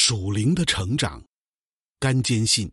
属灵的成长，甘坚信。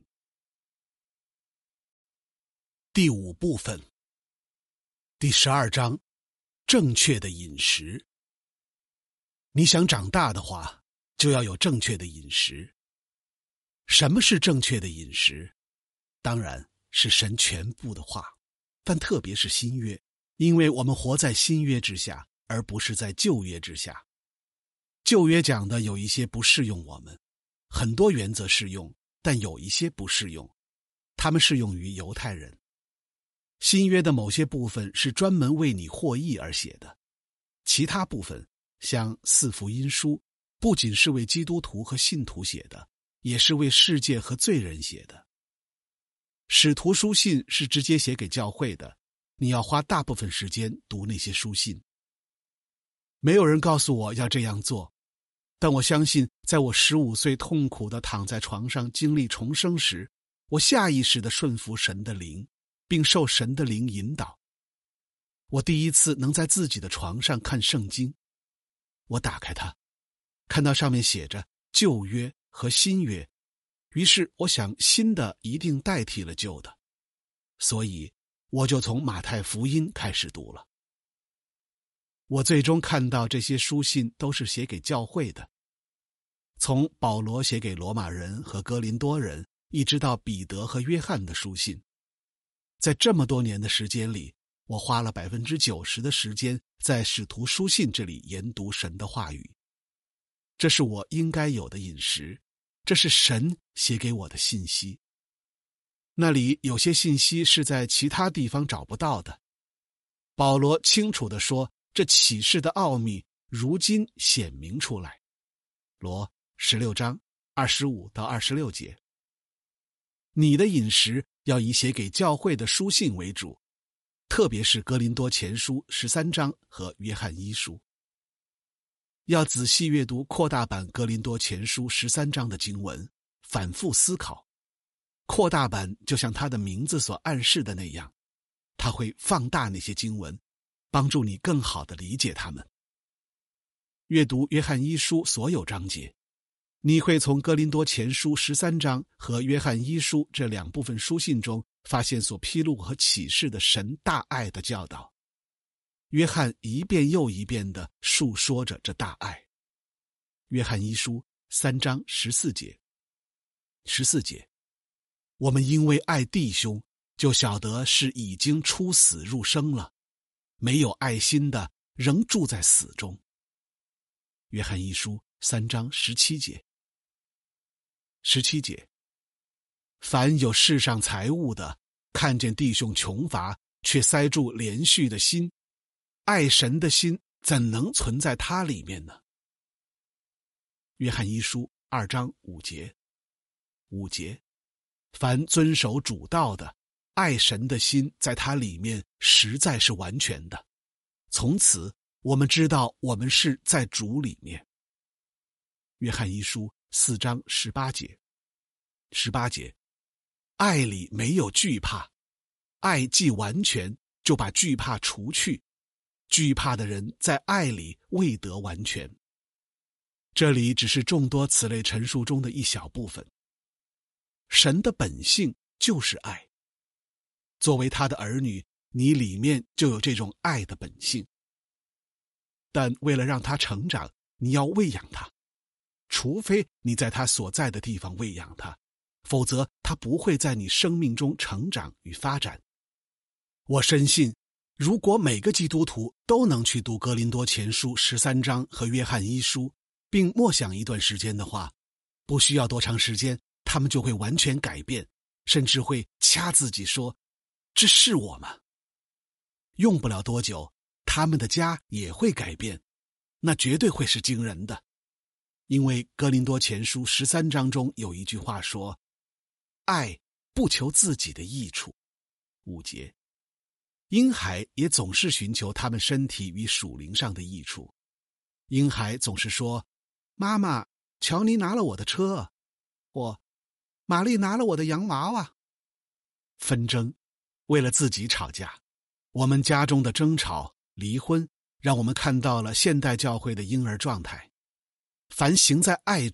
第5部分，第12章，正确的饮食。你想长大的话，就要有正确的饮食。什么是正确的饮食？当然是神全部的话，但特别是新约，因为我们活在新约之下，而不是在旧约之下。旧约讲的有一些不适用我们，很多原则适用，但有一些不适用，它们适用于犹太人。新约的某些部分是专门为你获益而写的，其他部分像4福音书，不仅是为基督徒和信徒写的，也是为世界和罪人写的。使徒书信是直接写给教会的，你要花大部分时间读那些书信。没有人告诉我要这样做，但我相信在我15岁痛苦地躺在床上经历重生时，我下意识地顺服神的灵，并受神的灵引导。我第一次能在自己的床上看圣经，我打开它，看到上面写着旧约和新约，于是我想新的一定代替了旧的，所以我就从马太福音开始读了。我最终看到这些书信都是写给教会的，从保罗写给罗马人和哥林多人，一直到彼得和约翰的书信。在这么多年的时间里，我花了90%的时间在使徒书信这里研读神的话语。这是我应该有的饮食，这是神写给我的信息。那里有些信息是在其他地方找不到的。保罗清楚地说，这启示的奥秘如今显明出来。罗16章25到26节。你的饮食要以写给教会的书信为主，特别是哥林多前书13章和约翰一书。要仔细阅读扩大版哥林多前书13章的经文，反复思考。扩大版就像它的名字所暗示的那样，它会放大那些经文，帮助你更好地理解它们。阅读约翰一书所有章节，你会从哥林多前书13章和约翰一书这2部分书信中发现所披露和启示的神大爱的教导。约翰一遍又一遍地述说着这大爱。约翰一书3章14节。14节，我们因为爱弟兄，就晓得是已经出死入生了，没有爱心的仍住在死中。约翰一书3章17节。17节，凡有世上财物的，看见弟兄穷乏，却塞住连续的心，爱神的心怎能存在他里面呢？约翰一书2章5节。5节，凡遵守主道的，爱神的心在他里面实在是完全的。从此我们知道我们是在主里面。约翰一书4章18节。18节，爱里没有惧怕，爱既完全，就把惧怕除去，惧怕的人在爱里未得完全。这里只是众多此类陈述中的一小部分。神的本性就是爱，作为他的儿女，你里面就有这种爱的本性。但为了让他成长，你要喂养他，除非你在他所在的地方喂养他，否则他不会在你生命中成长与发展。我深信，如果每个基督徒都能去读哥林多前书13章和约翰一书，并默想一段时间的话，不需要多长时间，他们就会完全改变，甚至会掐自己说，这是我吗？用不了多久，他们的家也会改变，那绝对会是惊人的。因为哥林多前书13章中有一句话说，爱不求自己的益处。5节，婴孩也总是寻求他们身体与属灵上的益处。婴孩总是说，妈妈，乔尼拿了我的车，或玛丽拿了我的洋娃娃。纷争，为了自己吵架。我们家中的争吵、离婚，让我们看到了现代教会的婴儿状态。凡行在爱中，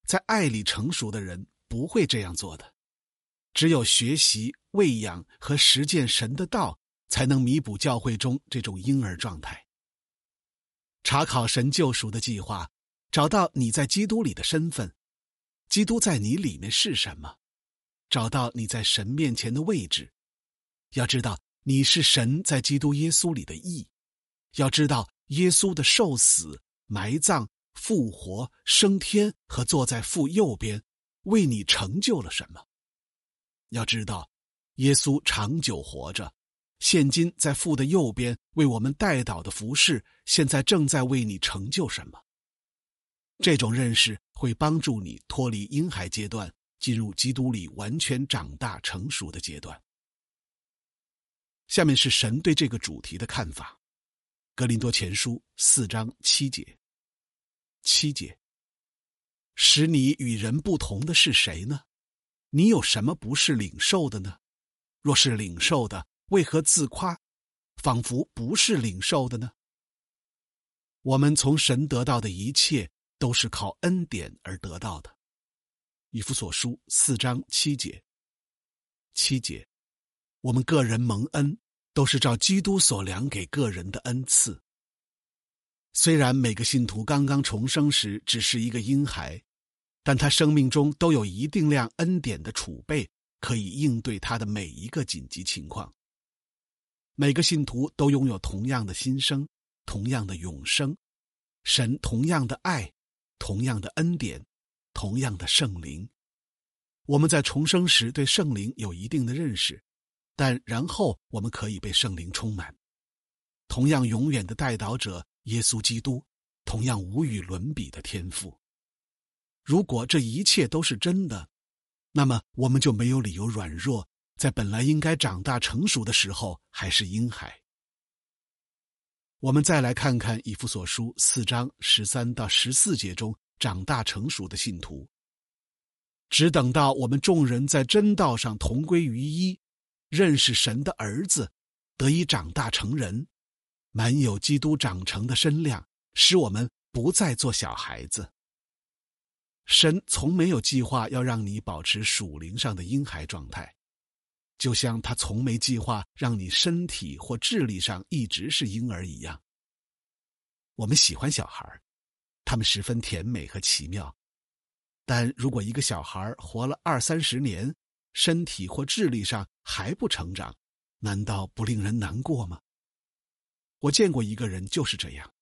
在爱里成熟的人不会这样做的。只有学习、喂养和实践神的道，才能弥补教会中这种婴儿状态。查考神救赎的计划，找到你在基督里的身份，基督在你里面是什么，找到你在神面前的位置。要知道你是神在基督耶稣里的义，要知道耶稣的受死、埋葬、复活、升天和坐在父右边，为你成就了什么。要知道耶稣长久活着，现今在父的右边为我们代祷的服事，现在正在为你成就什么。这种认识会帮助你脱离婴孩阶段，进入基督里完全长大成熟的阶段。下面是神对这个主题的看法。哥林多前书4章7节。7节，使你与人不同的是谁呢？你有什么不是领受的呢？若是领受的，为何自夸，仿佛不是领受的呢？我们从神得到的一切，都是靠恩典而得到的。以弗所书4章7节。7节，我们个人蒙恩，都是照基督所量给个人的恩赐。虽然每个信徒刚刚重生时只是一个婴孩，但他生命中都有一定量恩典的储备，可以应对他的每一个紧急情况。每个信徒都拥有同样的新生，同样的永生，神同样的爱，同样的恩典，同样的圣灵。我们在重生时对圣灵有一定的认识，但然后我们可以被圣灵充满。同样永远的代祷者耶稣基督，同样无与伦比的天赋。如果这一切都是真的，那么我们就没有理由软弱，在本来应该长大成熟的时候还是婴孩。我们再来看看以弗所书4章13到14节中长大成熟的信徒。只等到我们众人在真道上同归于一，认识神的儿子，得以长大成人，满有基督长成的身量，使我们不再做小孩子。神从没有计划要让你保持属灵上的婴孩状态，就像他从没计划让你身体或智力上一直是婴儿一样。我们喜欢小孩，他们十分甜美和奇妙。但如果一个小孩活了20-30年，身体或智力上还不成长，难道不令人难过吗？我见过一个人就是这样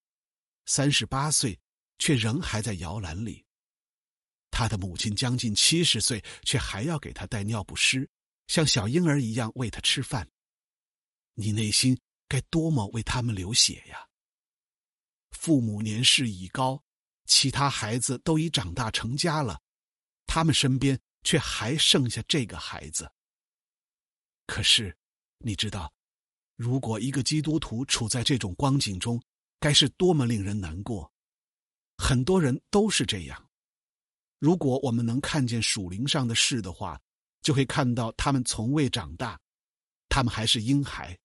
，38岁却仍还在摇篮里。他的母亲将近70岁，却还要给他带尿不湿，像小婴儿一样喂他吃饭。你内心该多么为他们流血呀！父母年事已高，其他孩子都已长大成家了，他们身边却还剩下这个孩子。可是，你知道，如果一个基督徒处在这种光景中，该是多么令人难过。很多人都是这样。如果我们能看见属灵上的事的话，就会看到他们从未长大，他们还是婴孩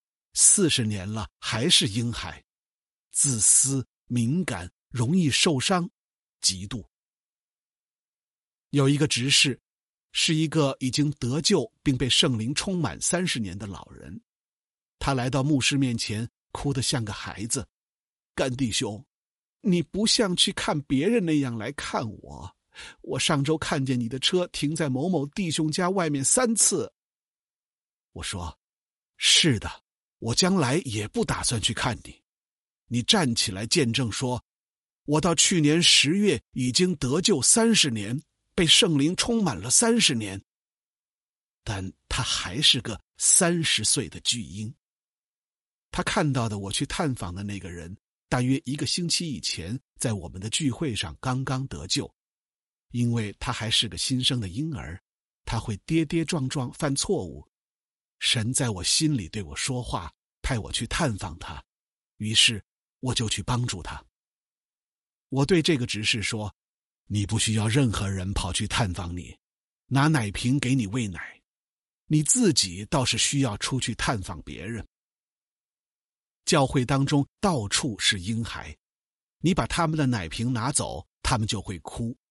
，40年了还是婴孩，自私、敏感，容易受伤，嫉妒。有一个执事，是一个已经得救并被圣灵充满30年的老人，他来到牧师面前，哭得像个孩子。甘弟兄，你不像去看别人那样来看我。我上周看见你的车停在某某弟兄家外面3次。我说，是的，我将来也不打算去看你。你站起来见证说，我到去年10月已经得救30年，被圣灵充满了30年。但他还是个30岁的巨婴。他看到的我去探访的那个人，大约1个星期以前在我们的聚会上刚刚得救。因为他还是个新生的婴儿，他会跌跌撞撞犯错误。神在我心里对我说话，派我去探访他，于是我就去帮助他。我对这个执事说，你不需要任何人跑去探访你，拿奶瓶给你喂奶，你自己倒是需要出去探访别人。教会当中到处是婴孩，你把他们的奶瓶拿走，他们就会哭。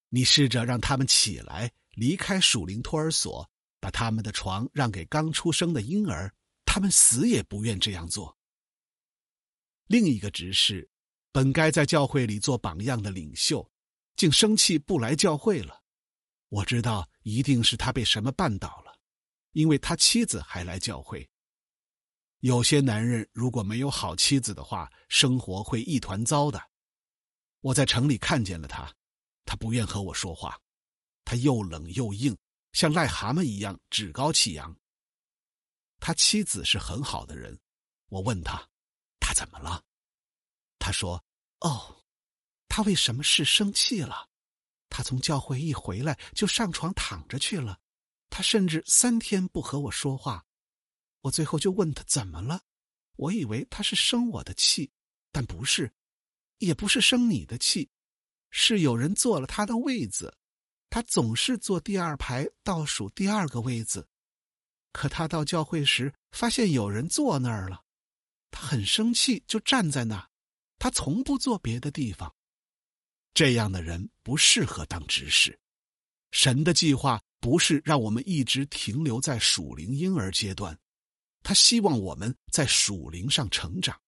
你试着让他们起来，离开属灵托儿所，把他们的床让给刚出生的婴儿，他们死也不愿这样做。另一个执事，本该在教会里做榜样的领袖，竟生气不来教会了。我知道一定是他被什么绊倒了，因为他妻子还来教会。有些男人如果没有好妻子的话，生活会一团糟的。我在城里看见了他，他不愿和我说话，他又冷又硬，像癞蛤蟆一样趾高气扬。他妻子是很好的人，我问他怎么了？他说，他为什么事生气了？他从教会一回来就上床躺着去了，他甚至3天不和我说话。我最后就问他怎么了，我以为他是生我的气，但不是，也不是生你的气，是有人坐了他的位子，他总是坐第2排倒数第2个位子。可他到教会时发现有人坐那儿了，他很生气，就站在那儿，他从不坐别的地方。这样的人不适合当执事。神的计划不是让我们一直停留在属灵婴儿阶段，他希望我们在属灵上成长。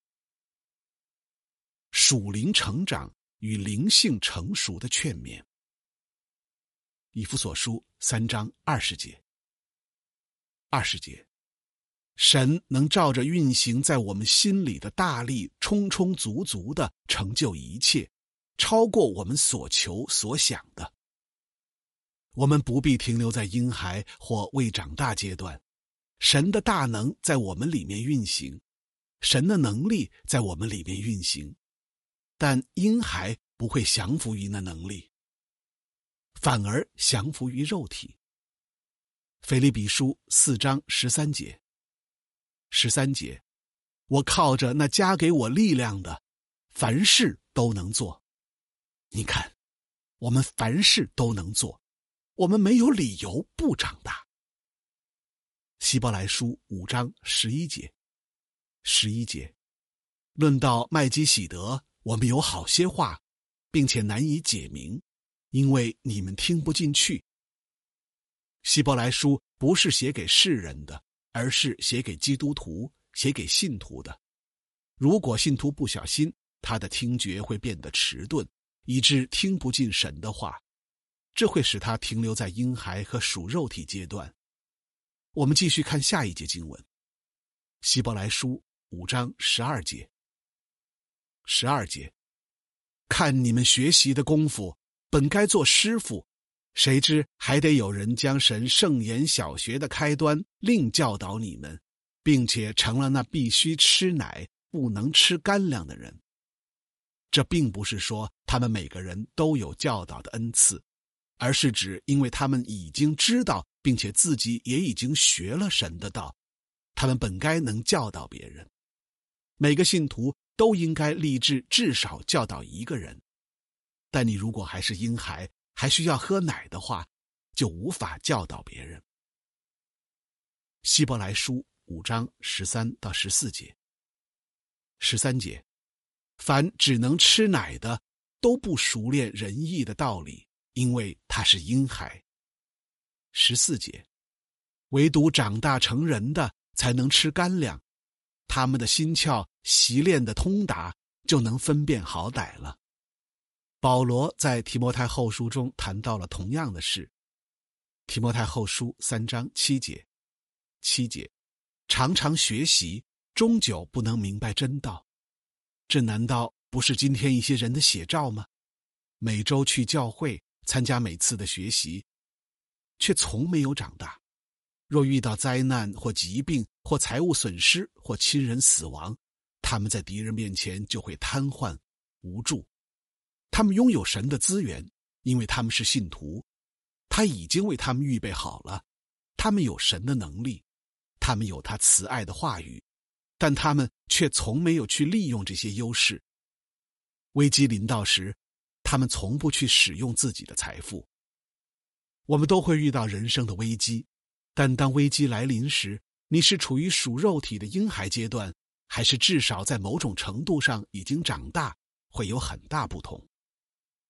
属灵成长与灵性成熟的劝勉。以弗所书3章20节。20节，神能照着运行在我们心里的大力，充充足足地成就一切，超过我们所求所想的。我们不必停留在婴孩或未长大阶段，神的大能在我们里面运行，神的能力在我们里面运行，但婴孩不会降服于那能力，反而降服于肉体。腓立比书4章13节。13节，我靠着那加给我力量的，凡事都能做。你看，我们凡事都能做，我们没有理由不长大。希伯来书5章11节。11节，论到麦基洗德，我们有好些话，并且难以解明，因为你们听不进去。希伯来书不是写给世人的，而是写给基督徒，写给信徒的。如果信徒不小心，他的听觉会变得迟钝，以致听不进神的话，这会使他停留在婴孩和属肉体阶段。我们继续看下一节经文，希伯来书5章12节。12节，看你们学习的功夫，本该做师傅，谁知还得有人将神圣言小学的开端另教导你们，并且成了那必须吃奶不能吃干粮的人。这并不是说他们每个人都有教导的恩赐，而是指因为他们已经知道并且自己也已经学了神的道，他们本该能教导别人。每个信徒都应该立志至少教导1个人，但你如果还是婴孩，还需要喝奶的话，就无法教导别人。希伯来书5章13到14节。13节，凡只能吃奶的，都不熟练仁义的道理，因为他是婴孩。14节，唯独长大成人的才能吃干粮，他们的心窍习练的通达，就能分辨好歹了。保罗在提摩太后书中谈到了同样的事。提摩太后书3章7节。7节，常常学习，终究不能明白真道。这难道不是今天一些人的写照吗？每周去教会，参加每次的学习，却从没有长大。若遇到灾难或疾病或财务损失或亲人死亡，他们在敌人面前就会瘫痪无助。他们拥有神的资源，因为他们是信徒，他已经为他们预备好了。他们有神的能力，他们有他慈爱的话语，但他们却从没有去利用这些优势。危机临到时，他们从不去使用自己的财富。我们都会遇到人生的危机，但当危机来临时，你是处于属肉体的婴孩阶段，还是至少在某种程度上已经长大，会有很大不同。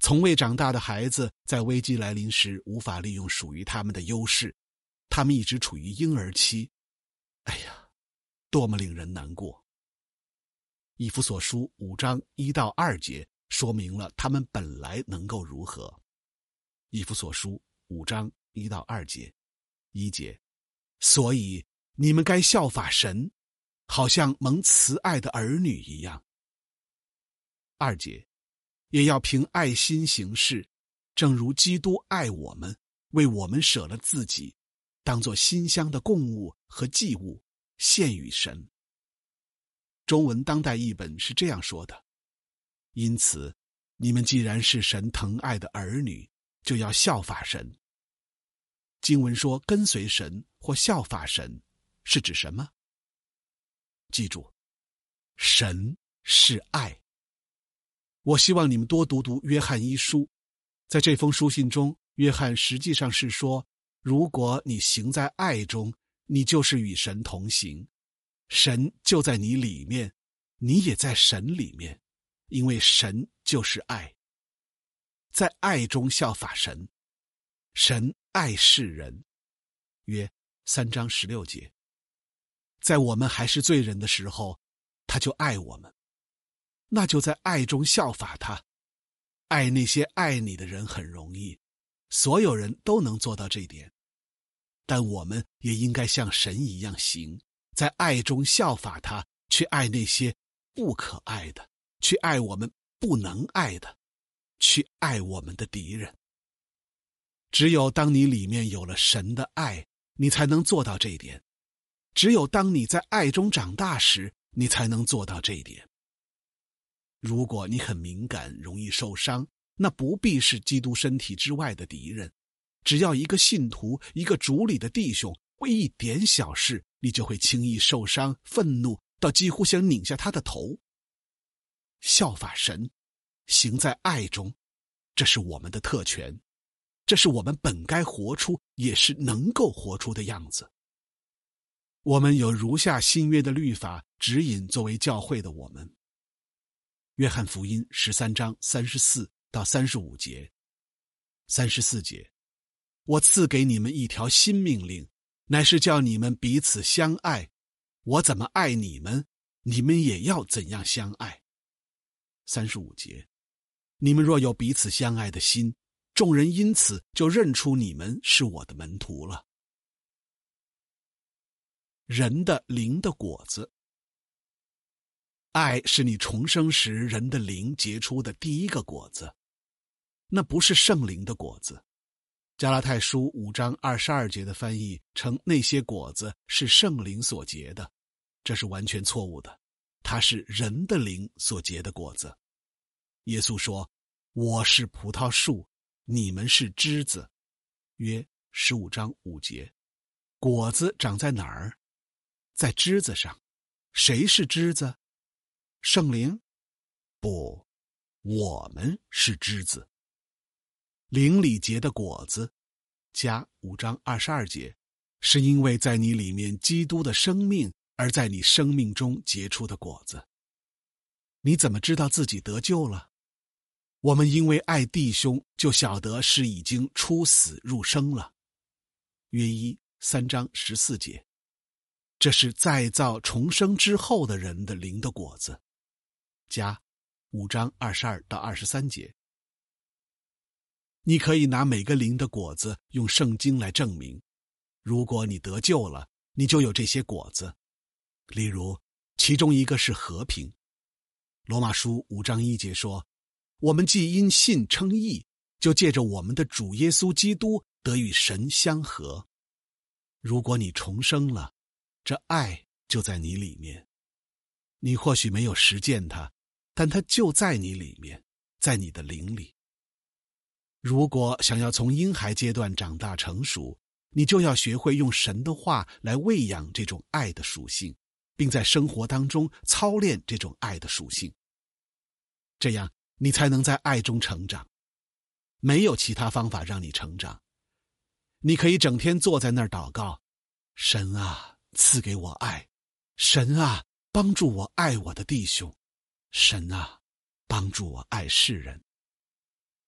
从未长大的孩子在危机来临时无法利用属于他们的优势，他们一直处于婴儿期。哎呀，多么令人难过。以弗所书5章1到2节说明了他们本来能够如何。以弗所书5章1到2节，1节，所以你们该效法神，好像蒙慈爱的儿女一样。2节，也要凭爱心行事，正如基督爱我们，为我们舍了自己，当作馨香的供物和祭物，献与神。中文当代译本是这样说的：因此，你们既然是神疼爱的儿女，就要效法神。经文说跟随神或效法神，是指什么？记住，神是爱。我希望你们多读读约翰一书，在这封书信中，约翰实际上是说，如果你行在爱中，你就是与神同行，神就在你里面，你也在神里面，因为神就是爱。在爱中效法神，神爱世人，约3章16节。在我们还是罪人的时候，他就爱我们，那就在爱中效法他。爱那些爱你的人很容易，所有人都能做到这一点，但我们也应该像神一样行，在爱中效法他，去爱那些不可爱的，去爱我们不能爱的，去爱我们的敌人。只有当你里面有了神的爱，你才能做到这一点。只有当你在爱中长大时，你才能做到这一点。如果你很敏感，容易受伤，那不必是基督身体之外的敌人。只要一个信徒，一个主里的弟兄，为一点小事，你就会轻易受伤、愤怒，到几乎想拧下他的头。效法神，行在爱中，这是我们的特权，这是我们本该活出，也是能够活出的样子。我们有如下新约的律法指引作为教会的我们。约翰福音13章34到35节。34节，我赐给你们一条新命令，乃是叫你们彼此相爱。我怎么爱你们，你们也要怎样相爱。35节，你们若有彼此相爱的心，众人因此就认出你们是我的门徒了。人的灵的果子，爱是你重生时人的灵结出的第一个果子，那不是圣灵的果子。加拉太书5章22节的翻译称那些果子是圣灵所结的，这是完全错误的，它是人的灵所结的果子。耶稣说，我是葡萄树，你们是枝子，约15章5节。果子长在哪儿？在枝子上。谁是枝子？圣灵？不，我们是枝子。灵里结的果子，加5章22节，是因为在你里面基督的生命，而在你生命中结出的果子。你怎么知道自己得救了？我们因为爱弟兄，就晓得是已经出死入生了。约1 3章14节。这是再造重生之后的人的灵的果子，加5章22到23节。你可以拿每个灵的果子用圣经来证明。如果你得救了，你就有这些果子。例如，其中一个是和平。罗马书5章1节说，我们既因信称义，就借着我们的主耶稣基督得与神相合。如果你重生了，这爱就在你里面。你或许没有实践它，但它就在你里面，在你的灵里。如果想要从婴孩阶段长大成熟，你就要学会用神的话来喂养这种爱的属性，并在生活当中操练这种爱的属性。这样你才能在爱中成长。没有其他方法让你成长。你可以整天坐在那儿祷告，神啊，赐给我爱，神啊，帮助我爱我的弟兄，神啊，帮助我爱世人。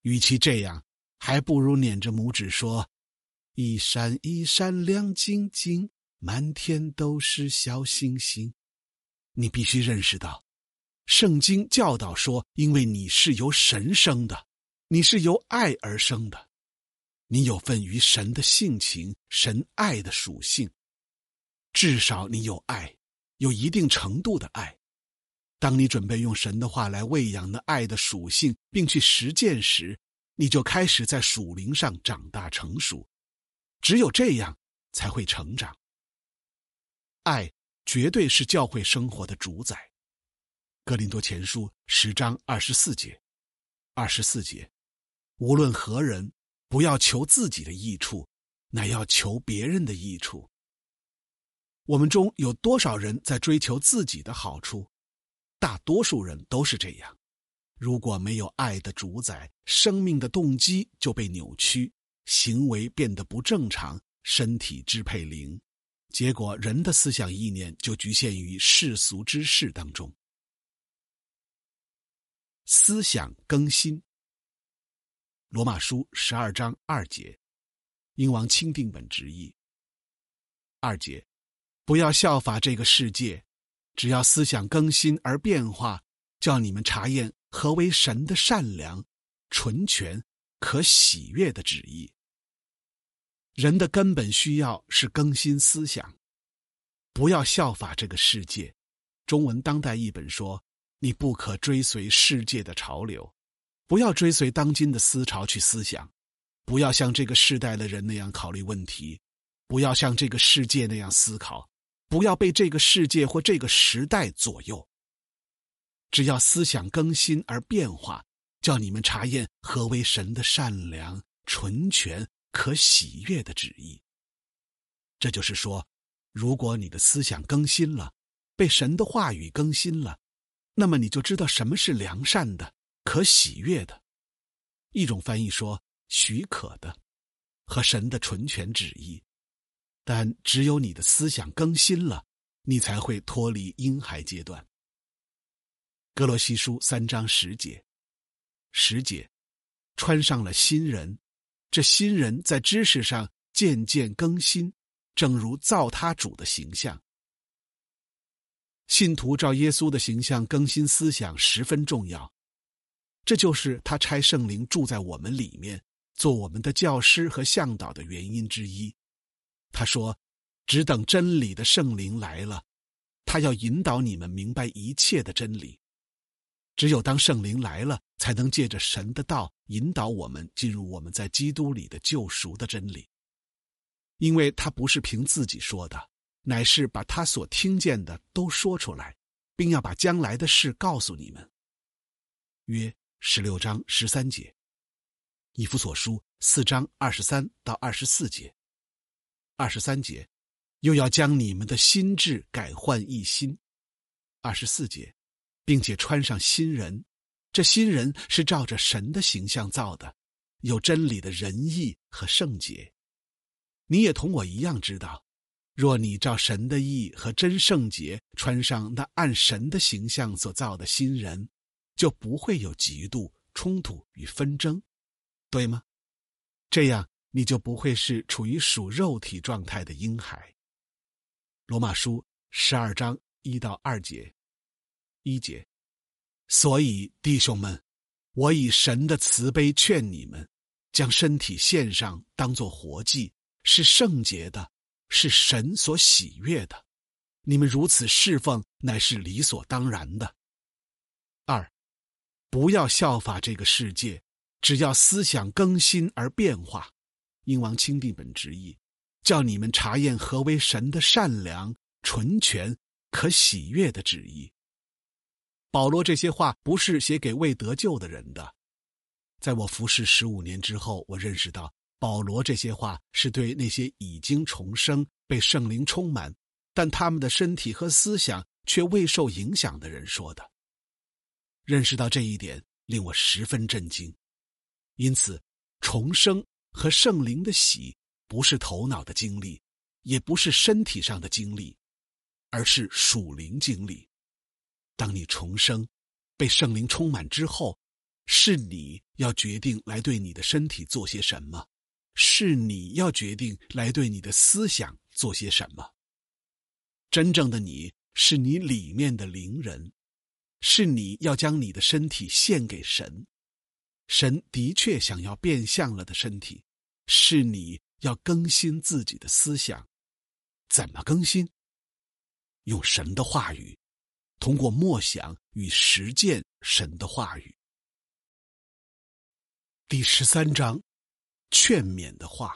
与其这样，还不如捻着拇指说：一闪一闪亮晶晶，满天都是小星星。你必须认识到，圣经教导说，因为你是由神生的，你是由爱而生的，你有份于神的性情，神爱的属性。至少你有爱，有一定程度的爱。当你准备用神的话来喂养那爱的属性，并去实践时，你就开始在属灵上长大成熟。只有这样才会成长。爱绝对是教会生活的主宰。哥林多前书10章24节，24节，无论何人，不要求自己的益处，乃要求别人的益处。我们中有多少人在追求自己的好处？大多数人都是这样。如果没有爱的主宰，生命的动机就被扭曲，行为变得不正常，身体支配灵，结果人的思想意念就局限于世俗之事当中。思想更新。罗马书12章2节，英王钦定本直译。2节，不要效法这个世界，只要思想更新而变化，叫你们察验何为神的善良、纯全、可喜悦的旨意。人的根本需要是更新思想，不要效法这个世界。中文当代译本说，你不可追随世界的潮流，不要追随当今的思潮去思想，不要像这个世代的人那样考虑问题，不要像这个世界那样思考，不要被这个世界或这个时代左右。只要思想更新而变化，叫你们察验何为神的善良、纯全、可喜悦的旨意。这就是说，如果你的思想更新了，被神的话语更新了，那么你就知道什么是良善的、可喜悦的。一种翻译说许可的，和神的纯全旨意。但只有你的思想更新了，你才会脱离婴孩阶段。哥罗西书3章10节，10节，穿上了新人，这新人在知识上渐渐更新，正如造他主的形象。信徒照耶稣的形象更新思想十分重要，这就是他差圣灵住在我们里面，做我们的教师和向导的原因之一。他说，只等真理的圣灵来了，他要引导你们明白一切的真理。只有当圣灵来了，才能借着神的道引导我们进入我们在基督里的救赎的真理。因为他不是凭自己说的，乃是把他所听见的都说出来，并要把将来的事告诉你们。约16章13节，以弗所书4章23到24节。23节，又要将你们的心志改换一新。24节，并且穿上新人，这新人是照着神的形象造的，有真理的仁义和圣洁。你也同我一样知道，若你照神的义和真圣洁穿上那按神的形象所造的新人，就不会有嫉妒、冲突与纷争，对吗？这样你就不会是处于属肉体状态的婴孩。罗马书12章1到2节，1节，所以弟兄们，我以神的慈悲劝你们，将身体献上，当作活祭，是圣洁的，是神所喜悦的。你们如此侍奉，乃是理所当然的。2，不要效法这个世界，只要思想更新而变化。英王钦定本直译，叫你们察验何为神的善良、纯全、可喜悦的旨意。保罗这些话不是写给未得救的人的。在我服侍15年之后，我认识到保罗这些话是对那些已经重生、被圣灵充满，但他们的身体和思想却未受影响的人说的。认识到这一点，令我十分震惊。因此，重生和圣灵的喜不是头脑的经历，也不是身体上的经历，而是属灵经历。当你重生，被圣灵充满之后， 是你要决定来对你的身体做些什么，是你要决定来对你的思想做些什么。真正的你是你里面的灵人，是你要将你的身体献给神。神的确想要变相了的身体，是你要更新自己的思想。怎么更新？用神的话语，通过默想与实践神的话语。第13章，劝勉的话。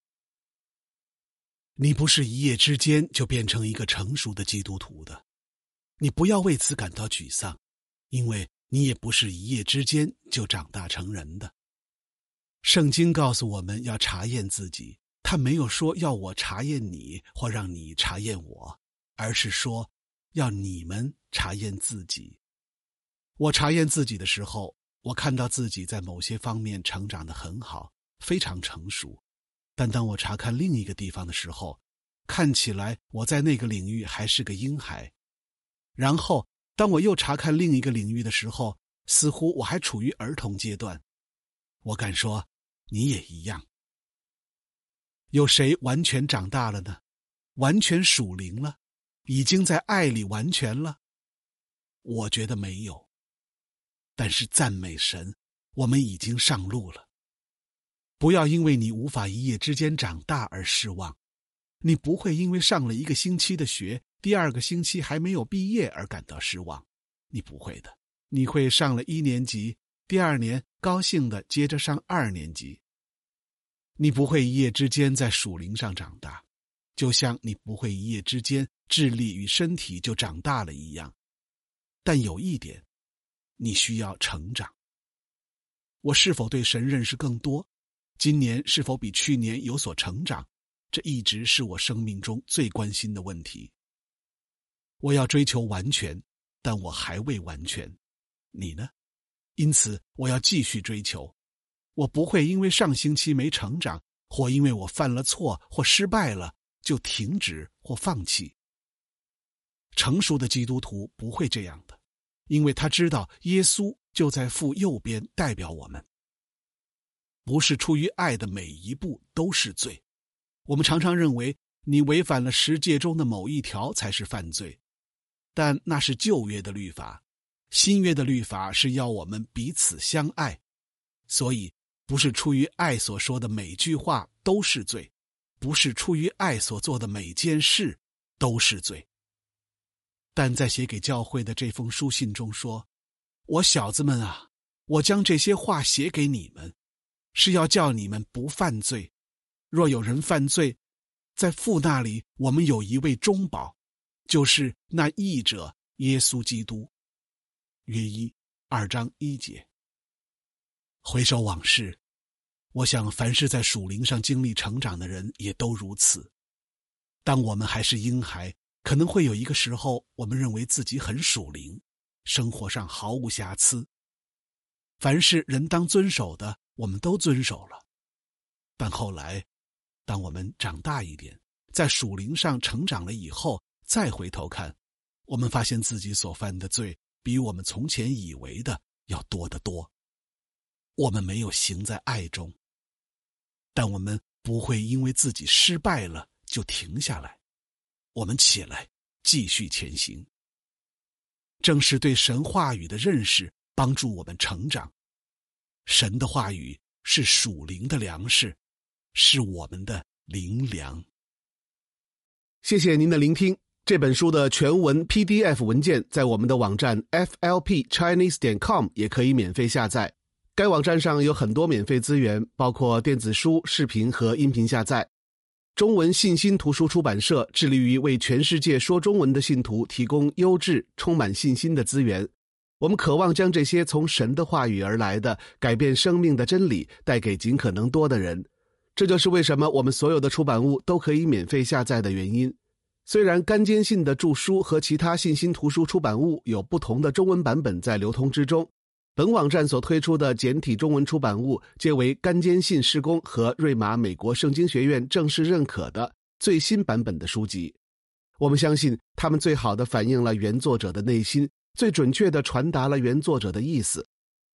你不是一夜之间就变成一个成熟的基督徒的，你不要为此感到沮丧，因为你也不是一夜之间就长大成人的。圣经告诉我们要查验自己，他没有说要我查验你或让你查验我，而是说要你们查验自己。我查验自己的时候，我看到自己在某些方面成长得很好，非常成熟。但当我查看另一个地方的时候，看起来我在那个领域还是个婴孩。然后当我又查看另一个领域的时候，似乎我还处于儿童阶段。我敢说你也一样。有谁完全长大了呢？完全属灵了？已经在爱里完全了？我觉得没有。但是赞美神，我们已经上路了。不要因为你无法一夜之间长大而失望，你不会因为上了1个星期的学，第2个星期还没有毕业而感到失望，你不会的。你会上了1年级，第2年高兴地接着上2年级。你不会一夜之间在属灵上长大，就像你不会一夜之间智力与身体就长大了一样。但有一点，你需要成长。我是否对神认识更多？今年是否比去年有所成长？这一直是我生命中最关心的问题。我要追求完全，但我还未完全。你呢？因此我要继续追求。我不会因为上星期没成长，或因为我犯了错或失败了，就停止或放弃。成熟的基督徒不会这样的，因为他知道耶稣就在父右边代表我们。不是出于爱的每一步都是罪。我们常常认为你违反了10诫中的某一条才是犯罪，但那是旧约的律法，新约的律法是要我们彼此相爱。所以不是出于爱所说的每句话都是罪，不是出于爱所做的每件事都是罪。但在写给教会的这封书信中说，我小子们啊，我将这些话写给你们，是要叫你们不犯罪。若有人犯罪，在父那里我们有一位中保，就是那义者耶稣基督。约1 2章1节。回首往事，我想凡是在属灵上经历成长的人也都如此。当我们还是婴孩，可能会有一个时候，我们认为自己很属灵，生活上毫无瑕疵。凡是人当遵守的，我们都遵守了。但后来，当我们长大一点，在属灵上成长了以后，再回头看，我们发现自己所犯的罪比我们从前以为的要多得多。我们没有行在爱中，但我们不会因为自己失败了就停下来，我们起来继续前行。正是对神话语的认识帮助我们成长。神的话语是属灵的粮食，是我们的灵粮。谢谢您的聆听。这本书的全文 PDF 文件在我们的网站 flpchinese.com 也可以免费下载。该网站上有很多免费资源，包括电子书、视频和音频下载。中文信心图书出版社致力于为全世界说中文的信徒提供优质、充满信心的资源。我们渴望将这些从神的话语而来的改变生命的真理带给尽可能多的人。这就是为什么我们所有的出版物都可以免费下载的原因。虽然甘坚信的著书和其他信心图书出版物有不同的中文版本在流通之中，本网站所推出的简体中文出版物皆为甘坚信事工和瑞玛美国圣经学院正式认可的最新版本的书籍。我们相信他们最好地反映了原作者的内心，最准确地传达了原作者的意思。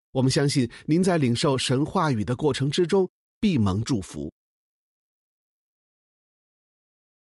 我们相信您在领受神话语的过程之中必蒙祝福。